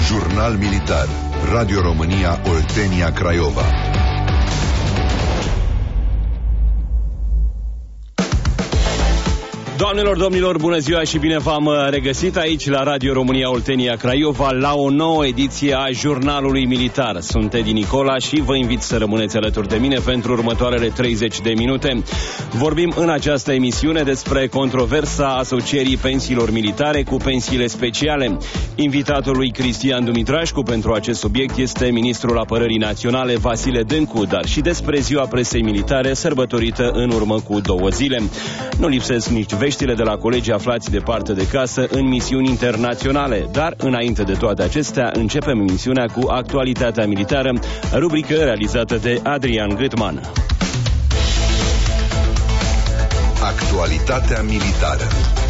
Jurnal Militar. Radio România Oltenia Craiova. Doamnelor, domnilor, bună ziua și bine v-am regăsit aici la Radio România Oltenia Craiova la o nouă ediție a Jurnalului Militar. Sunt Edi Nicola și vă invit să rămâneți alături de mine pentru următoarele 30 de minute. Vorbim în această emisiune despre controversa asocierii pensiilor militare cu pensiile speciale. Invitatul lui Cristian Dumitrașcu pentru acest subiect este ministrul Apărării Naționale Vasile Dâncu, dar și despre ziua presei militare sărbătorită în urmă cu 2 zile. Nu lipsesc nici veștile de la colegii aflați departe de casă în misiuni internaționale. Dar, înainte de toate acestea, începem emisiunea cu actualitatea militară, rubrică realizată de Adrian Gâtman. Actualitatea militară.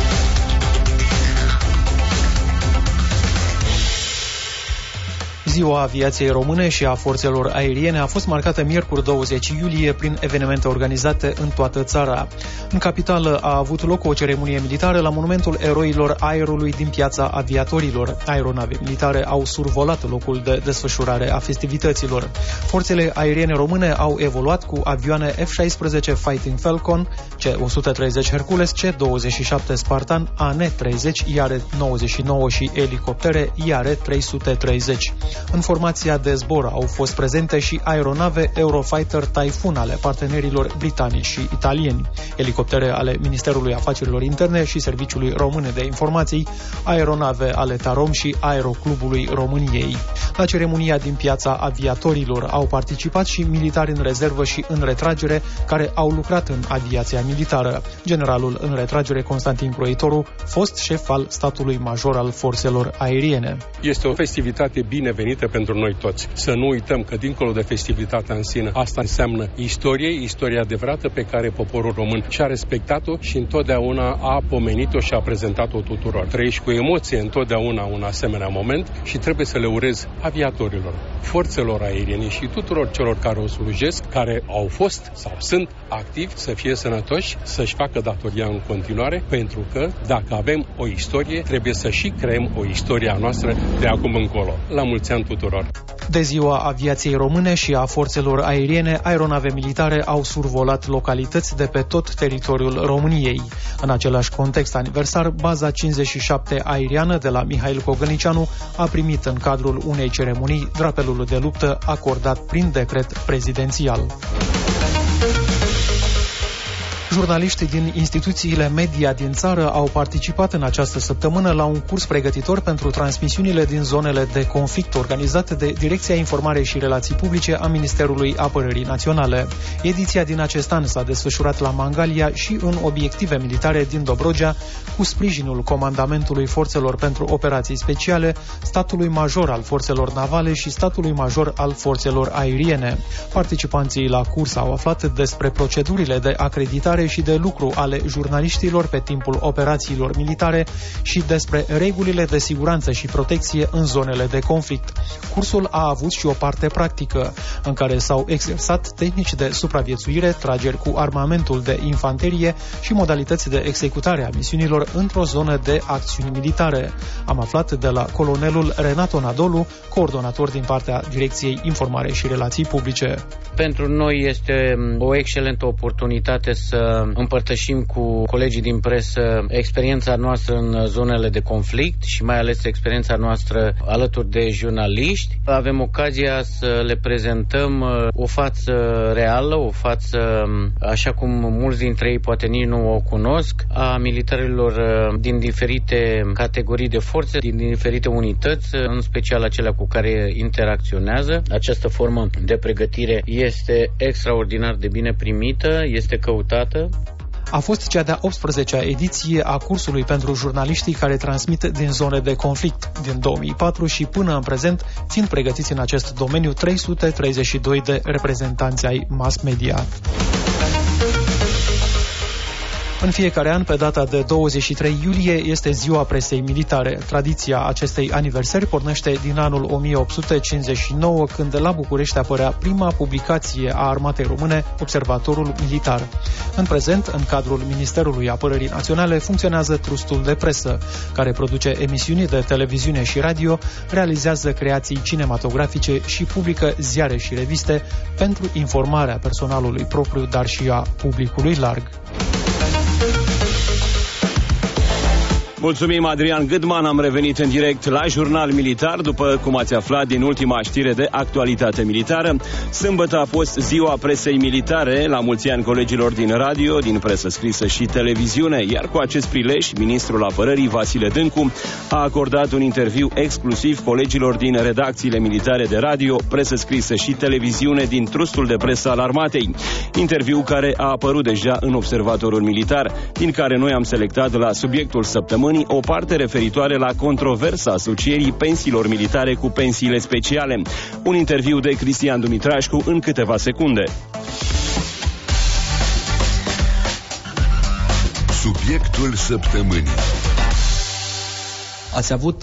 Ziua Aviației Române și a Forțelor Aeriene a fost marcată miercuri 20 iulie prin evenimente organizate în toată țara. În capitală a avut loc o ceremonie militară la Monumentul Eroilor Aerului din Piața Aviatorilor. Aeronave militare au survolat locul de desfășurare a festivităților. Forțele aeriene române au evoluat cu avioane F-16 Fighting Falcon, C-130 Hercules, C-27 Spartan, AN-30, IAR-99 și elicoptere IAR-330. În formația de zbor au fost prezente și aeronave Eurofighter Typhoon ale partenerilor britanici și italieni, elicoptere ale Ministerului Afacerilor Interne și Serviciului Român de Informații, aeronave ale Tarom și Aeroclubului României. La ceremonia din Piața Aviatorilor au participat și militari în rezervă și în retragere care au lucrat în aviația militară. Generalul în retragere Constantin Croitoru, fost șef al statului major al forțelor aeriene. Este o festivitate binevenită pentru noi toți. Să nu uităm că dincolo de festivitatea în sine, asta înseamnă istoria adevărată pe care poporul român și-a respectat-o și întotdeauna a pomenit-o și a prezentat-o tuturor. Trăiești cu emoție întotdeauna un asemenea moment și trebuie să le urez aviatorilor, forțelor aeriene și tuturor celor care o slujesc, care au fost sau sunt activi, să fie sănătoși, să-și facă datoria în continuare, pentru că dacă avem o istorie, trebuie să și creăm o istorie a noastră de acum încolo. La mulți ani tuturor! De ziua Aviației Române și a Forțelor Aeriene, aeronave militare au survolat localități de pe tot teritoriul României. În același context aniversar, baza 57 aeriană de la Mihail Cogălnicianu a primit în cadrul unei ceremonii drapelul de luptă acordat prin decret prezidențial. Jurnaliștii din instituțiile media din țară au participat în această săptămână la un curs pregătitor pentru transmisiunile din zonele de conflict organizate de Direcția Informare și Relații Publice a Ministerului Apărării Naționale. Ediția din acest an s-a desfășurat la Mangalia și în obiective militare din Dobrogea, cu sprijinul Comandamentului Forțelor pentru Operații Speciale, statului major al Forțelor Navale și statului major al Forțelor Aeriene. Participanții la curs au aflat despre procedurile de acreditare și de lucru ale jurnaliștilor pe timpul operațiilor militare și despre regulile de siguranță și protecție în zonele de conflict. Cursul a avut și o parte practică, în care s-au exersat tehnici de supraviețuire, trageri cu armamentul de infanterie și modalități de executare a misiunilor într-o zonă de acțiuni militare. Am aflat de la colonelul Renato Nadolu, coordonator din partea Direcției Informare și Relații Publice. Pentru noi este o excelentă oportunitate să împărtășim cu colegii din presă experiența noastră în zonele de conflict și mai ales experiența noastră alături de jurnaliști. Avem ocazia să le prezentăm o față reală, o față, așa cum mulți dintre ei poate nici nu o cunosc, a militarilor din diferite categorii de forțe, din diferite unități, în special acelea cu care interacționează. Această formă de pregătire este extraordinar de bine primită, este căutată. A fost cea de-a 18-a ediție a cursului pentru jurnaliștii care transmit din zone de conflict din 2004 și până în prezent, fiind pregătiți în acest domeniu 332 de reprezentanți ai mass media. În fiecare an, pe data de 23 iulie, este Ziua Presei Militare. Tradiția acestei aniversări pornește din anul 1859, când la București apărea prima publicație a Armatei Române, Observatorul Militar. În prezent, în cadrul Ministerului Apărării Naționale, funcționează Trustul de Presă, care produce emisiuni de televiziune și radio, realizează creații cinematografice și publică ziare și reviste pentru informarea personalului propriu, dar și a publicului larg. Mulțumim, Adrian Gâdman. Am revenit în direct la Jurnal Militar, după cum ați aflat din ultima știre de actualitate militară. Sâmbătă a fost Ziua Presei Militare, la mulți ani colegilor din radio, din presă scrisă și televiziune, iar cu acest prilej, ministrul apărării Vasile Dâncu a acordat un interviu exclusiv colegilor din redacțiile militare de radio, presă scrisă și televiziune din Trustul de Presă al Armatei. Interviu care a apărut deja în Observatorul Militar, din care noi am selectat la subiectul săptămânii o parte referitoare la controversa asocierii pensiilor militare cu pensiile speciale. Un interviu de Cristian Dumitrașcu în câteva secunde. Subiectul săptămânii. Ați avut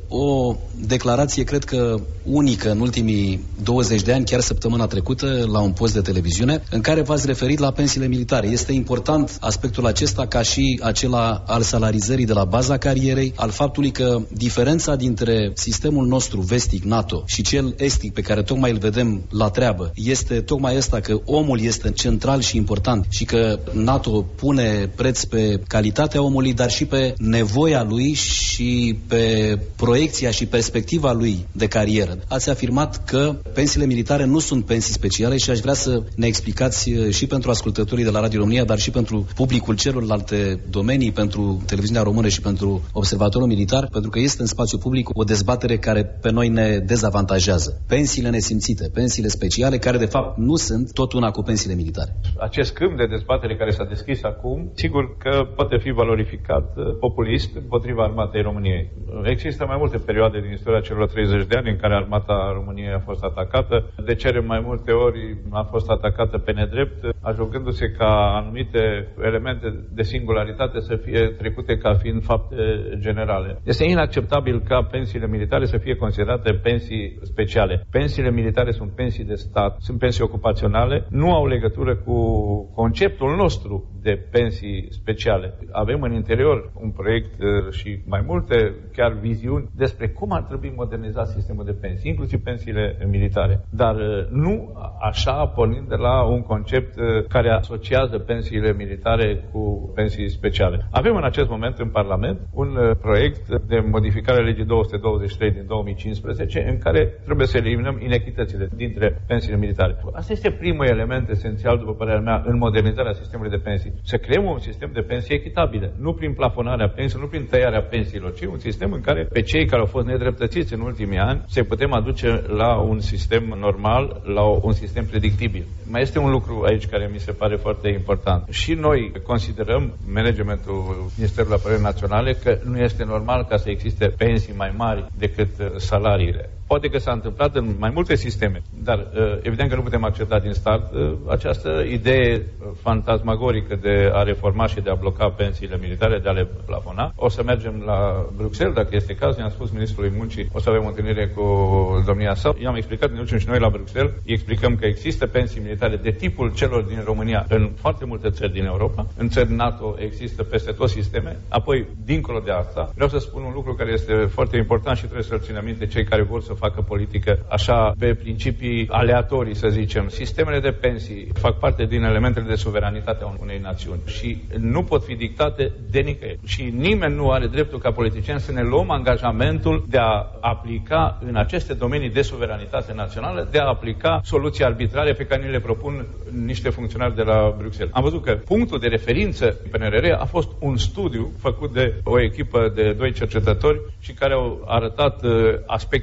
o declarație, cred că unică în ultimii 20 de ani, chiar săptămâna trecută, la un post de televiziune, în care v-ați referit la pensiile militare. Este important aspectul acesta ca și acela al salarizării de la baza carierei, al faptului că diferența dintre sistemul nostru vestic, NATO, și cel estic pe care tocmai îl vedem la treabă, este tocmai asta, că omul este central și important și că NATO pune preț pe calitatea omului, dar și pe nevoia lui și pe proiecția și perspectiva lui de carieră. Ați afirmat că pensiile militare nu sunt pensii speciale și aș vrea să ne explicați și pentru ascultătorii de la Radio România, dar și pentru publicul celorlalte domenii, pentru televiziunea română și pentru Observatorul Militar, pentru că este în spațiu public o dezbatere care pe noi ne dezavantajează. Pensiile nesimțite, pensiile speciale, care de fapt nu sunt tot una cu pensiile militare. Acest câmp de dezbatere care s-a deschis acum, sigur că poate fi valorificat populist împotriva Armatei României. Există mai multe perioade din istoria celor 30 de ani în care Armata României a fost atacată. De cele mai multe ori a fost atacată pe nedrept, ajungându-se ca anumite elemente de singularitate să fie trecute ca fiind fapte generale. Este inacceptabil ca pensiile militare să fie considerate pensii speciale. Pensiile militare sunt pensii de stat, sunt pensii ocupaționale, nu au legătură cu conceptul nostru de pensii speciale. Avem în interior un proiect și mai multe chiar viziuni despre cum ar trebui modernizat sistemul de pensii, inclusiv pensiile militare. Dar nu așa pornind de la un concept care asociază pensiile militare cu pensii speciale. Avem în acest moment în Parlament un proiect de modificare a legii 223 din 2015 în care trebuie să eliminăm inechitățile dintre pensiile militare. Asta este primul element esențial, după părerea mea, în modernizarea sistemului de pensii. Să creăm un sistem de pensii echitabile, nu prin plafonarea pensiilor, nu prin tăiarea pensiilor, ci un sistem în care pe cei care au fost nedreptățiți în ultimii ani să putem aduce la un sistem normal, la un sistem predictibil. Mai este un lucru aici care mi se pare foarte important. Și noi considerăm, managementul Ministerului Apărării Naționale, că nu este normal ca să existe pensii mai mari decât salariile. Poate că s-a întâmplat în mai multe sisteme, dar evident că nu putem accepta din start această idee fantasmagorică de a reforma și de a bloca pensiile militare, de a le plafona. O să mergem la Bruxelles, dacă este caz. I-am spus Ministrului Muncii, o să avem o întâlnire cu domnia sa. I-am explicat, ne ducem și noi la Bruxelles, îi explicăm că există pensii militare de tipul celor din România în foarte multe țări din Europa. În țări NATO există peste tot sisteme. Apoi, dincolo de asta, vreau să spun un lucru care este foarte important și trebuie să-l țină minte cei care vor să facă politică așa pe principii aleatorii, să zicem. Sistemele de pensii fac parte din elementele de suveranitate a unei națiuni și nu pot fi dictate de nicăieri. Și nimeni nu are dreptul ca politicieni să ne luăm angajamentul de a aplica în aceste domenii de suveranitate națională, de a aplica soluții arbitrare pe care ni le propun niște funcționari de la Bruxelles. Am văzut că punctul de referință PNRR a fost un studiu făcut de o echipă de 2 cercetători și care au arătat aspecte legate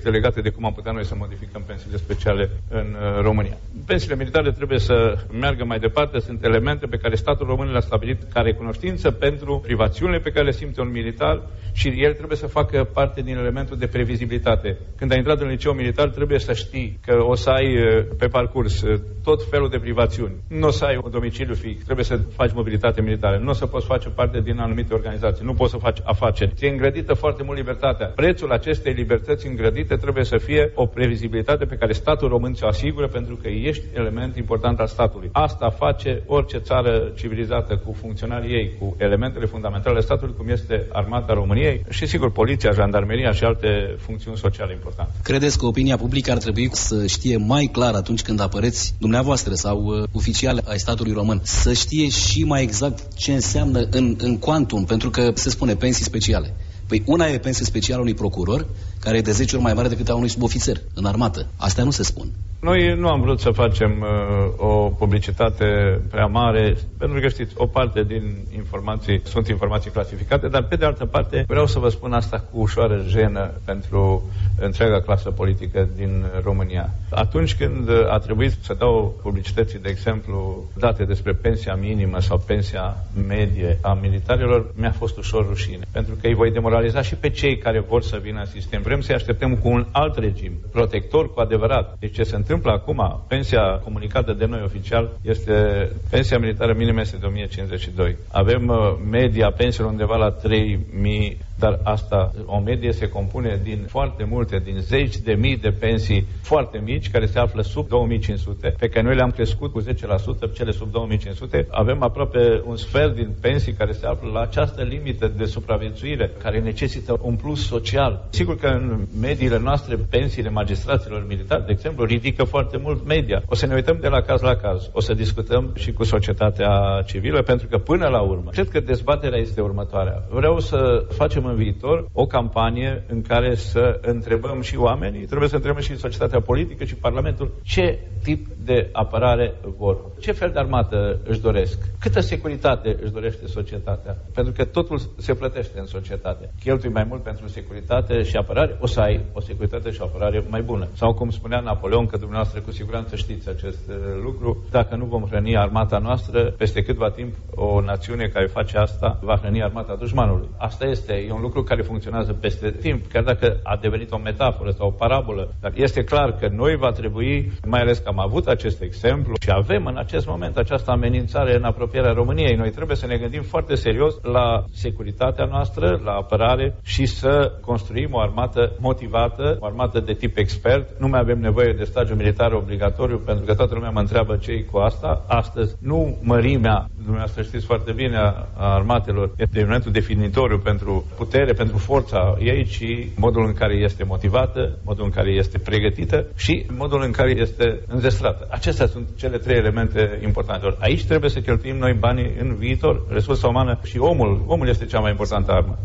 de cum am putea noi să modificăm pensiile speciale în România. Pensiile militare trebuie să meargă mai departe, sunt elemente pe care statul român le-a stabilit ca recunoștință pentru privațiunile pe care le simte un militar și el trebuie să facă parte din elementul de previzibilitate. Când ai intrat în liceu militar, trebuie să știi că o să ai pe parcurs tot felul de privațiuni. Nu o să ai un domiciliu fix, trebuie să faci mobilitate militară, nu o să poți face parte din anumite organizații, nu poți să faci afaceri. Ți-e îngrădită foarte mult libertatea. Prețul acestei libertăți îngrădite trebuie să fie o previzibilitate pe care statul român ți-o asigură, pentru că ești element important al statului. Asta face orice țară civilizată cu funcționarii ei, cu elementele fundamentale ale statului, cum este Armata României și, sigur, poliția, jandarmeria și alte funcțiuni sociale importante. Credeți că opinia publică ar trebui să știe mai clar atunci când apăreți dumneavoastră sau oficiali ai statului român, să știe și mai exact ce înseamnă în quantum, pentru că se spune pensii speciale. Păi una e pensie specială unui procuror, care e de 10 ori mai mare decât a unui subofițer în armată. Astea nu se spun. Noi nu am vrut să facem o publicitate prea mare, pentru că știți, o parte din informații sunt informații clasificate, dar pe de altă parte vreau să vă spun asta cu ușoară jenă pentru întreaga clasă politică din România. Atunci când a trebuit să dau publicității, de exemplu, date despre pensia minimă sau pensia medie a militarilor, mi-a fost ușor rușine, pentru că îi voi demoraliza și pe cei care vor să vină în sistem. Vrem să-i așteptăm cu un alt regim, protector cu adevărat. Deci ce se întâmplă acum, pensia comunicată de noi oficial, este pensia militară minimă este de 1052. Avem media pensiilor undeva la 3000, dar asta, o medie se compune din foarte multe, din zeci de mii de pensii foarte mici, care se află sub 2500, pe care noi le-am crescut cu 10%, cele sub 2500. Avem aproape un sfert din pensii care se află la această limită de supraviețuire, care necesită un plus social. Sigur că în mediile noastre, pensiile magistraților militari, de exemplu, ridică foarte mult media. O să ne uităm de la caz la caz. O să discutăm și cu societatea civilă, pentru că până la urmă, cred că dezbaterea este următoarea. Vreau să facem în viitor o campanie în care să întrebăm și oamenii, trebuie să întrebăm și societatea politică și Parlamentul ce tip de apărare vor. Ce fel de armată își doresc? Câtă securitate își dorește societatea? Pentru că totul se plătește în societate. Cheltui mai mult pentru securitate și apărare, o să ai o securitate și o apărare mai bună. Sau cum spunea Napoleon, că dumneavoastră cu siguranță știți acest lucru, dacă nu vom hrăni armata noastră, peste câtva timp o națiune care face asta va hrăni armata dușmanului. Asta e un lucru care funcționează peste timp, chiar dacă a devenit o metaforă sau o parabolă. Dar este clar că noi va trebui, mai ales că am avut acest exemplu și avem în acest moment această amenințare în apropierea României, noi trebuie să ne gândim foarte serios la securitatea noastră, la apărare și să construim o armată motivată, o armată de tip expert. Nu mai avem nevoie de stagiu militar obligatoriu, pentru că toată lumea mă întreabă ce-i cu asta. Astăzi, nu mărimea, dumneavoastră știți foarte bine, a armatelor este elementul definitoriu pentru putere, pentru forța ei, ci modul în care este motivată, modul în care este pregătită și modul în care este înzestrată. Acestea sunt cele trei elemente importante. Aici trebuie să cheltuim noi banii în viitor, resursa umană și omul. Omul este cea mai importantă armă.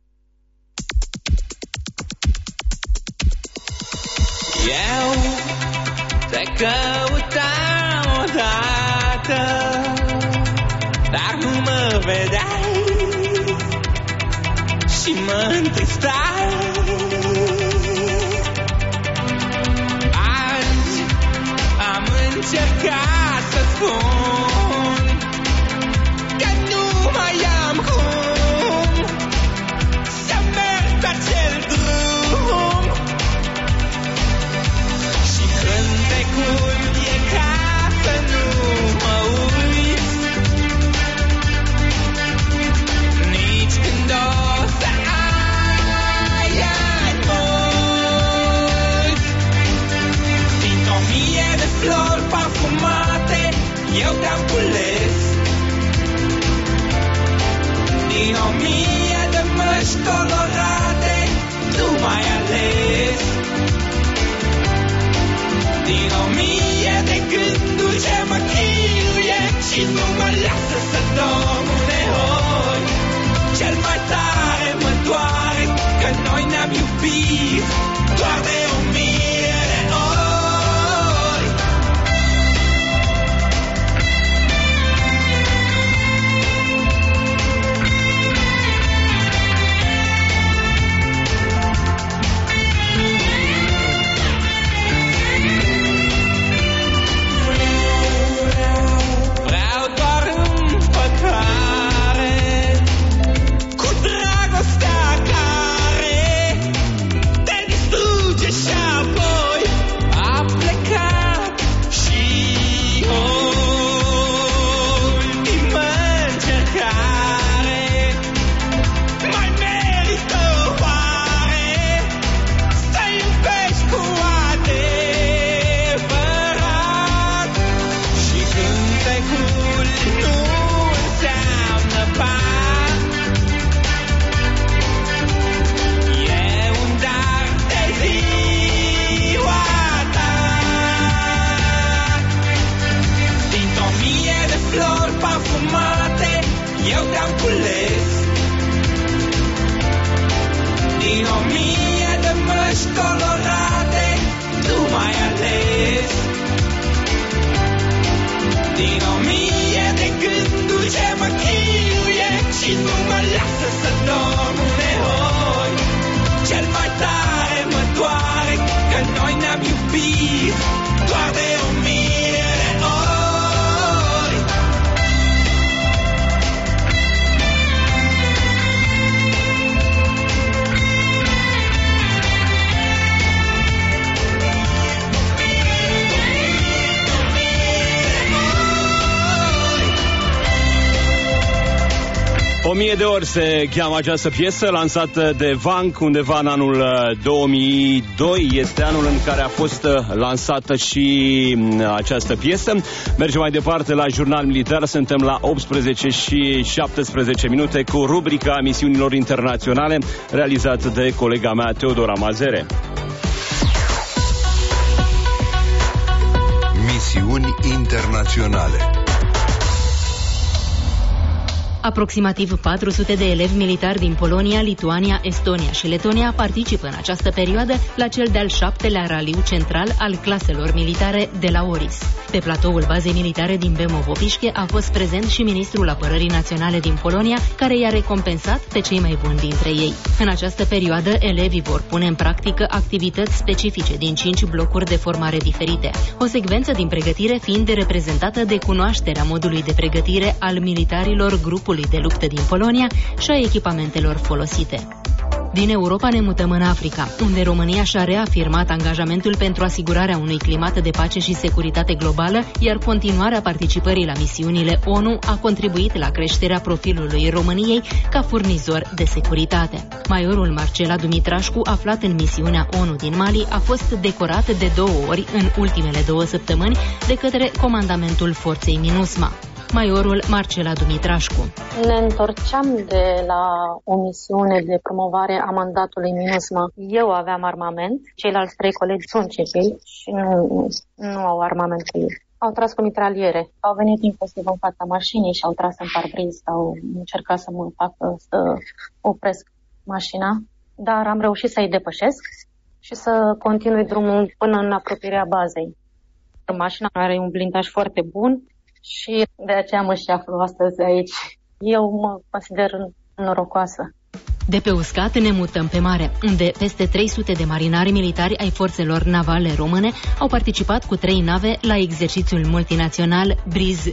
Eu te căutam odată, dar nu mă vedeai și mă întristai. Azi am încercat să spun că nu mai am cum să merg pe acel drum și cântecul e ca să nu mă uit nici când o să ai ani mulți. Dintr-o mie de flori parfumate eu te-am cules, din 1000 de măști colorate tu m-ai ales, din 1000 de gânduri ce mă chinuie și nu mă lasă să dorm uneori. Cel mai tare mă doare că noi ne-am iubit doar de 1000 de ori. Din 1000 de măști colorate tu m-ai ales. Din 1000 de gânduri ce mă chinuie și nu mă lasă să dorm uneori. Cel mai tare mă doare că noi ne-am iubit doar de 1000 de ori. O mie de ori se cheamă această piesă, lansată de Vank undeva în anul 2002. Este anul în care a fost lansată și această piesă. Mergem mai departe la Jurnal Militar. Suntem la 18 și 17 minute cu rubrica misiunilor internaționale, realizată de colega mea Teodora Mazere. Misiuni internaționale. Aproximativ 400 de elevi militari din Polonia, Lituania, Estonia și Letonia participă în această perioadă la cel de-al 7-lea raliu central al claselor militare de la Oris. Pe platoul bazei militare din Bemovo-Pișche a fost prezent și ministrul apărării naționale din Polonia, care i-a recompensat pe cei mai buni dintre ei. În această perioadă, elevii vor pune în practică activități specifice din 5 blocuri de formare diferite. O secvență din pregătire fiind reprezentată de cunoașterea modului de pregătire al militarilor grupului de luptă din Polonia și a echipamentelor folosite. Din Europa ne mutăm în Africa, unde România și-a reafirmat angajamentul pentru asigurarea unui climat de pace și securitate globală, iar continuarea participării la misiunile ONU a contribuit la creșterea profilului României ca furnizor de securitate. Majorul Marcela Dumitrașcu, aflat în misiunea ONU din Mali, a fost decorat de 2 ori în ultimele 2 săptămâni de către comandamentul forței MINUSMA. Majorul Marcela Dumitrașcu. Ne întorceam de la o misiune de promovare a mandatului MINUSMA. Eu aveam armament, ceilalți 3 colegi sunt civili și nu au armament cu ei. Au tras cu mitraliere. Au venit impulsiv în fața mașinii și au tras în parbriz, au încercat să mă facă să opresc mașina, dar am reușit să-i depășesc și să continui drumul până în apropierea bazei. Mașina are un blindaj foarte bun și de aceea mă și aflu astăzi aici. Eu mă consider norocoasă. De pe uscat ne mutăm pe mare, unde peste 300 de marinari militari ai forțelor navale române au participat cu 3 nave la exercițiul multinațional Briz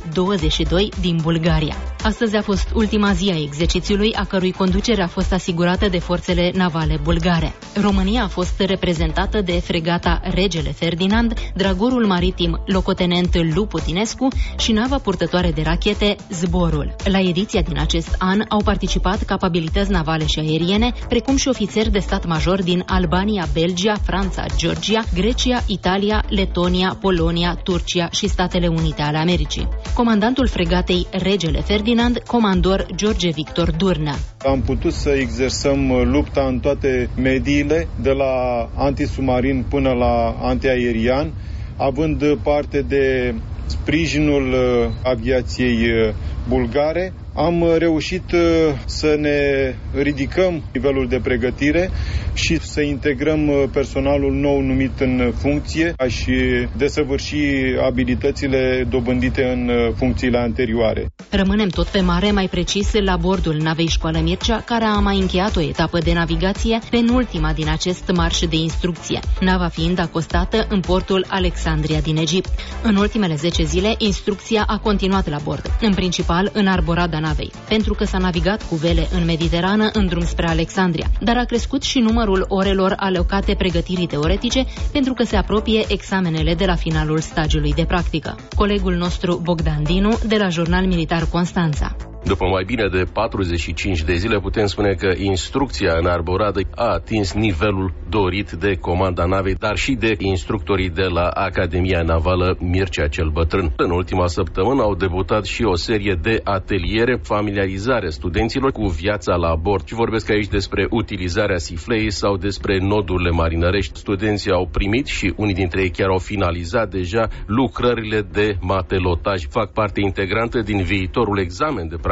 22 din Bulgaria. Astăzi a fost ultima zi a exercițiului, a cărui conducere a fost asigurată de forțele navale bulgare. România a fost reprezentată de fregata Regele Ferdinand, dragorul maritim locotenent Lupu Tinescu și nava purtătoare de rachete Zborul. La ediția din acest an au participat capabilități navale și aeriene, precum și ofițeri de stat major din Albania, Belgia, Franța, Georgia, Grecia, Italia, Letonia, Polonia, Turcia și Statele Unite ale Americii. Comandantul fregatei Regele Ferdinand, comandor George Victor Durnă. Am putut să exersăm lupta în toate mediile, de la antisubmarin până la antiaerian, având parte de sprijinul aviației bulgare. Am reușit să ne ridicăm nivelul de pregătire și să integrăm personalul nou numit în funcție și desăvârși abilitățile dobândite în funcțiile anterioare. Rămânem tot pe mare, mai precis la bordul navei Școală Mircea, care a mai încheiat o etapă de navigație, penultima din acest marș de instrucție, nava fiind acostată în portul Alexandria din Egipt. În ultimele 10 zile, instrucția a continuat la bord, în principal în arborada navei, pentru că s-a navigat cu vele în Mediterană în drum spre Alexandria, dar a crescut și numărul orelor alocate pregătirii teoretice, pentru că se apropie examenele de la finalul stagiului de practică. Colegul nostru Bogdan Dinu, de la Jurnal Militar Constanța. După mai bine de 45 de zile, putem spune că instrucția în arboradă a atins nivelul dorit de comanda navei, dar și de instructorii de la Academia Navală Mircea cel Bătrân. În ultima săptămână au debutat și o serie de ateliere, familiarizare studenților cu viața la bord. Și vorbesc aici despre utilizarea sifleii sau despre nodurile marinărești. Studenții au primit și unii dintre ei chiar au finalizat deja lucrările de matelotaj. Fac parte integrantă din viitorul examen de practică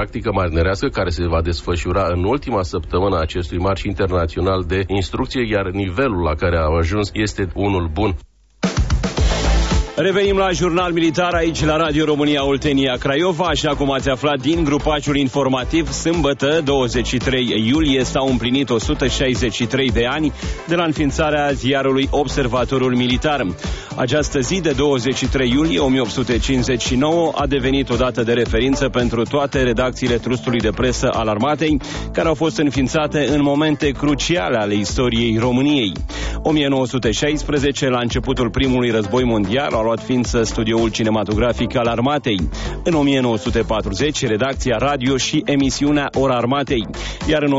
practică marinerească care se va desfășura în ultima săptămână a acestui marș internațional de instrucție, iar nivelul la care au ajuns este unul bun. Revenim la Jurnal Militar aici la Radio România Oltenia Craiova. Așa cum ați aflat din grupaciul informativ, sâmbătă 23 iulie s-au împlinit 163 de ani de la înființarea ziarului Observatorul Militar. Această zi de 23 iulie 1859 a devenit o dată de referință pentru toate redacțiile trustului de presă al armatei, care au fost înființate în momente cruciale ale istoriei României. 1916, la începutul primului război mondial, a luat ființă studioul cinematografic al armatei. În 1940, redacția radio și emisiunea Ora Armatei, iar în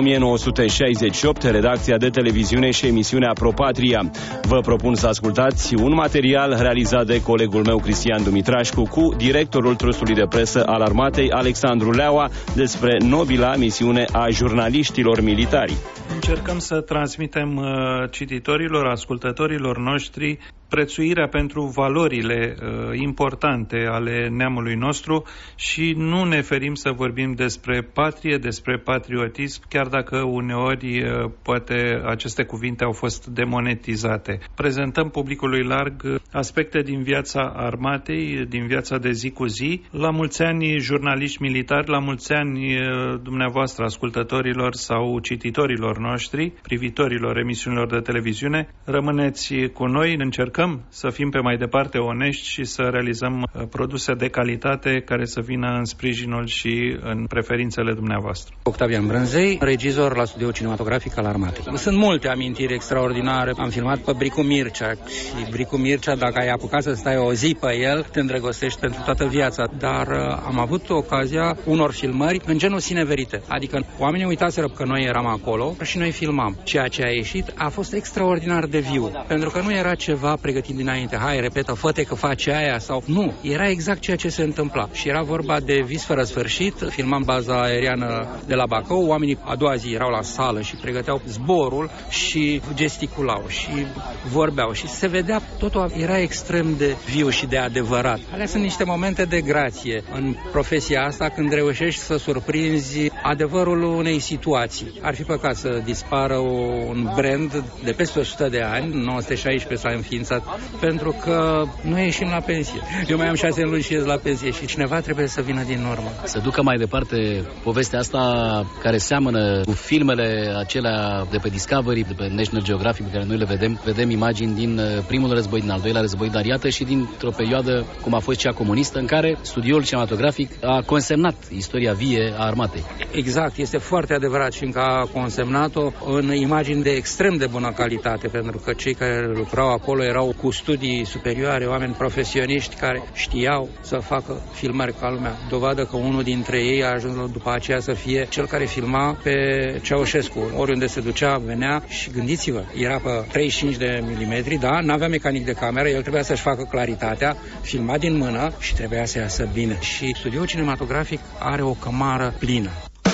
1968, redacția de televiziune și emisiunea Pro Patria. Vă propun să ascultați un material realizat de colegul meu Cristian Dumitrașcu cu directorul trustului de presă al armatei, Alexandru Leaua, despre nobila misiune a jurnaliștilor militari. Încercăm să transmitem cititorilor, ascultătorilor noștri prețuirea pentru valorile importante ale neamului nostru și nu ne ferim să vorbim despre patrie, despre patriotism, chiar dacă uneori poate aceste cuvinte au fost demonetizate. Prezentăm publicului larg aspecte din viața armatei, din viața de zi cu zi. La mulți ani jurnaliști militari, la mulți ani dumneavoastră ascultătorilor sau cititorilor noștri, privitorilor emisiunilor de televiziune. Rămâneți cu noi, încercăm să fim pe mai departe onești și să realizăm produse de calitate care să vină în sprijinul și în preferințele dumneavoastră. Octavian Brânzei, regizor la studioul cinematografic al armatei. Sunt multe amintiri extraordinare. Am filmat pe Bricu Mircea și Bricu Mircea, dacă ai apucat să stai o zi pe el, te îndrăgostești pentru toată viața. Dar am avut ocazia unor filmări în genul sine verite. Adică oamenii uitaseră că noi eram acolo și noi filmam. Ceea ce a ieșit a fost extraordinar de viu, pentru că nu era ceva pregătit dinainte. Hai, repetă, fă-te că face aia sau... Nu, era exact ceea ce se întâmpla. Și era vorba de vis fără sfârșit. Filmam baza aeriană de la Bacău. Oamenii a doua zi erau la sală și pregăteau zborul și gesticulau și vorbeau și se vedea, totul era extrem de viu și de adevărat. Alea sunt niște momente de grație în profesia asta, când reușești să surprinzi adevărul unei situații. Ar fi păcat să dispară un brand de peste 100 de ani, 1916 s-a înființat, pentru că noi ieșim la pensie. Eu mai am 6 luni și ies la pensie și cineva trebuie să vină din urmă. Să ducă mai departe povestea asta care seamănă cu filmele acelea de pe Discovery, de pe National Geographic, pe care noi le vedem. Vedem imagini din primul război, din al doilea război, dar iată și dintr-o perioadă cum a fost cea comunistă, în care studioul cinematografic a consemnat istoria vie a armatei. Exact, este foarte adevărat și încă a consemnat-o în imagini de extrem de bună calitate, pentru că cei care lucrau acolo erau cu studii superioare, oameni profesioniști care știau să facă filmări ca lumea. Dovadă că unul dintre ei a ajuns după aceea să fie cel care filma pe Ceaușescu. Oriunde se ducea, venea și gândiți-vă, era pe 35 de milimetri, da, n-avea mecanic de cameră, el trebuia să-și facă claritatea, filma din mână și trebuia să iasă bine. Și studioul cinematografic are o cămară plină.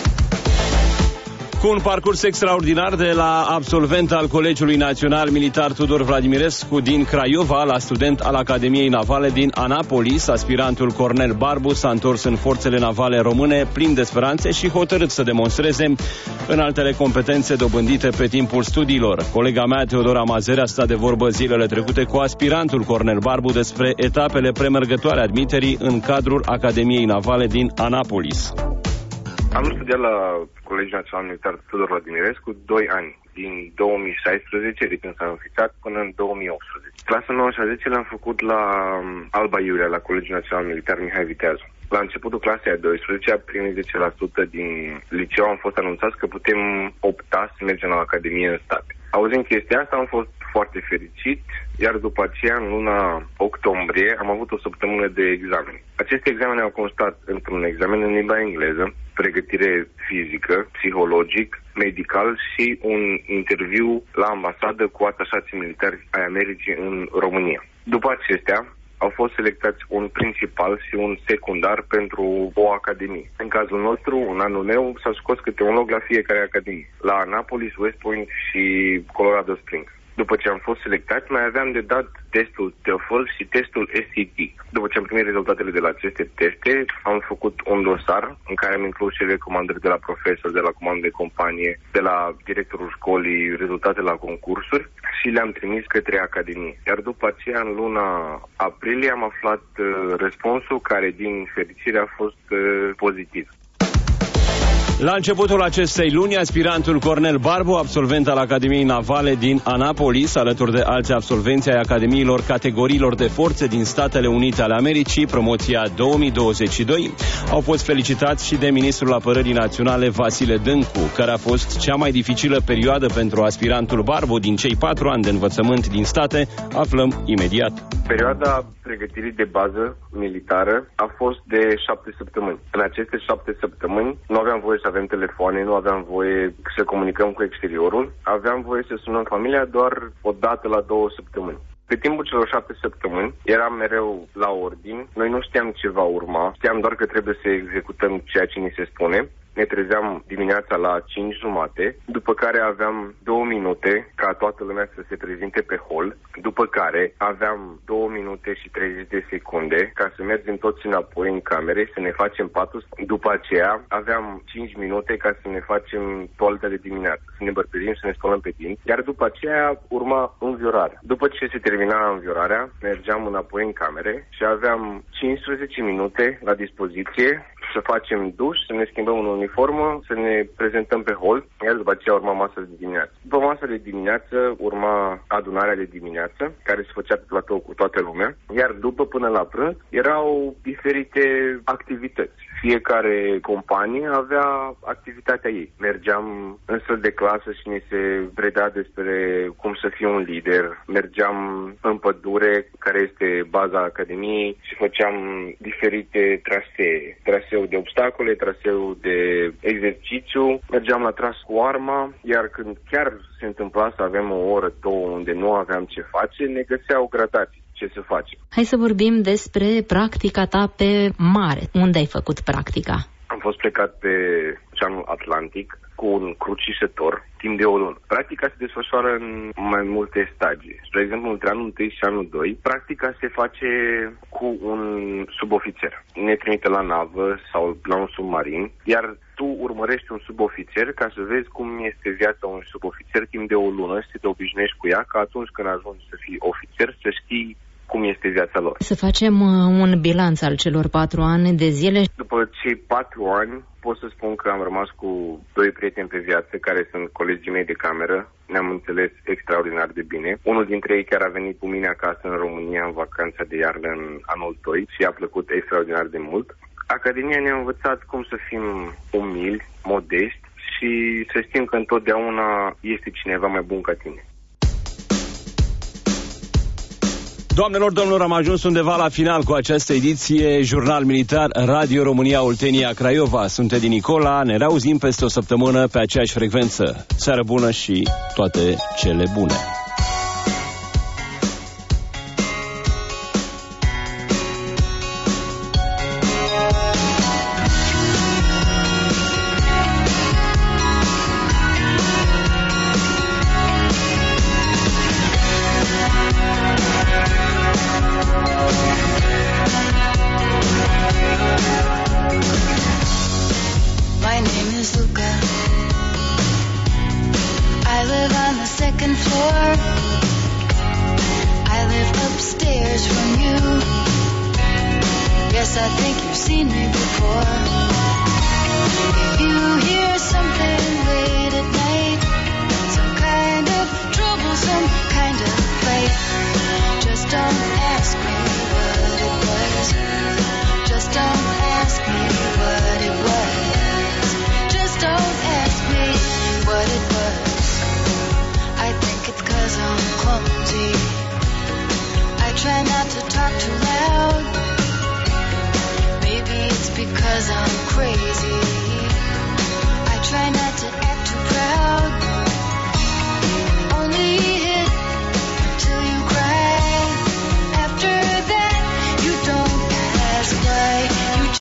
Cu un parcurs extraordinar de la absolvent al Colegiului Național Militar Tudor Vladimirescu din Craiova la student al Academiei Navale din Anapolis, aspirantul Cornel Barbu s-a întors în forțele navale române plin de speranțe și hotărât să demonstreze în altele competențe dobândite pe timpul studiilor. Colega mea, Teodora Mazăre, a stat de vorbă zilele trecute cu aspirantul Cornel Barbu despre etapele premergătoare admiterii în cadrul Academiei Navale din Anapolis. Am studiat la Colegiul Național Militar Tudor Vladimirescu 2 ani, din 2016, de când s-a înființat, până în 2018. Clasa 9 și a 10 l-am făcut la Alba Iulia, la Colegiul Național Militar Mihai Viteazu. La începutul clasei a 12-a, primii 10% din liceu am fost anunțați că putem opta să mergem la Academie în stat. Auzind chestia asta, am fost foarte fericit, iar după aceea, în luna octombrie, am avut o săptămână de examene. Aceste examene au constat într-un examen în limba engleză, pregătire fizică, psihologic, medical și un interviu la ambasadă cu atașații militari ai Americii în România. După acestea, au fost selectați un principal și un secundar pentru o academie. În cazul nostru, în anul meu, s-a scos câte un loc la fiecare academie. La Annapolis, West Point și Colorado Springs. După ce am fost selectat, mai aveam de dat testul TOEFL și testul SAT. După ce am primit rezultatele de la aceste teste, am făcut un dosar în care am inclus și recomandări de la profesori, de la comandă de companie, de la directorul școlii, rezultate la concursuri și le-am trimis către Academie. Iar după aceea, în luna aprilie, am aflat răspunsul care, din fericire, a fost pozitiv. La începutul acestei luni, aspirantul Cornel Barbu, absolvent al Academiei Navale din Annapolis, alături de alți absolvenți ai Academiilor categoriilor de forțe din Statele Unite ale Americii, promoția 2022, au fost felicitați și de ministrul Apărării Naționale Vasile Dâncu, care a fost cea mai dificilă perioadă pentru aspirantul Barbu din cei 4 ani de învățământ din state. Aflăm imediat. Perioada pregătirii de bază militară a fost de 7 săptămâni. În aceste 7 săptămâni nu aveam voie să avem telefoane, nu aveam voie să comunicăm cu exteriorul, aveam voie să sunăm familia doar o dată la 2 săptămâni. Pe timpul celor 7 săptămâni eram mereu la ordini, noi nu știam ce va urma, știam doar că trebuie să executăm ceea ce ni se spune. Ne trezeam dimineața la 5:30, după care aveam 2 minute ca toată lumea să se prezinte pe hol, după care aveam 2 minute și 30 de secunde ca să mergem toți înapoi în camere, să ne facem patul. După aceea aveam 5 minute ca să ne facem toaletă de dimineață, să ne bărpezim, să ne spălăm pe dinți, iar după aceea urma înviorarea. După ce se termina înviorarea, mergeam înapoi în camere și aveam 15 minute la dispoziție să facem duș, să ne schimbăm în uniformă, să ne prezentăm pe hol, iar după aceea urma masa de dimineață. După masa de dimineață urma adunarea de dimineață, care se făcea pe platou cu toată lumea, iar după până la prânz erau diferite activități. Fiecare companie avea activitatea ei. Mergeam în săl de clasă și ne se preda despre cum să fii un lider. Mergeam în pădure, care este baza Academiei, și făceam diferite trasee. Traseu de obstacole, traseu de exercițiu. Mergeam la tras cu arma, iar când chiar se întâmpla să avem o oră, 2 unde nu aveam ce face, ne găseau gradații. Ce să facem. Hai să vorbim despre practica ta pe mare. Unde ai făcut practica? Am fost plecat pe Oceanul Atlantic cu un crucișător timp de o lună. Practica se desfășoară în mai multe stagii. Spre exemplu, între anul 1 și anul 2, practica se face cu un subofițer. Ne trimite la navă sau la un submarin, iar tu urmărești un subofițer ca să vezi cum este viața unui subofițer timp de o lună și să te obișnuiești cu ea, ca atunci când ajungi să fii ofițer să știi cum este viața lor. Să facem un bilanț al celor 4 ani de zile. După cei 4 ani pot să spun că am rămas cu 2 prieteni pe viață care sunt colegii mei de cameră. Ne-am înțeles extraordinar de bine. Unul dintre ei chiar a venit cu mine acasă în România în vacanța de iarnă în anul 2 și a plăcut extraordinar de mult. Academia ne-a învățat cum să fim umili, modești și să știm că întotdeauna este cineva mai bun ca tine. Doamnelor, domnilor, am ajuns undeva la final cu această ediție Jurnal Militar Radio România Oltenia Craiova. Sunt Edi Nicola, ne reauzim peste o săptămână pe aceeași frecvență. Seară bună și toate cele bune! I think you've seen me before. If you hear something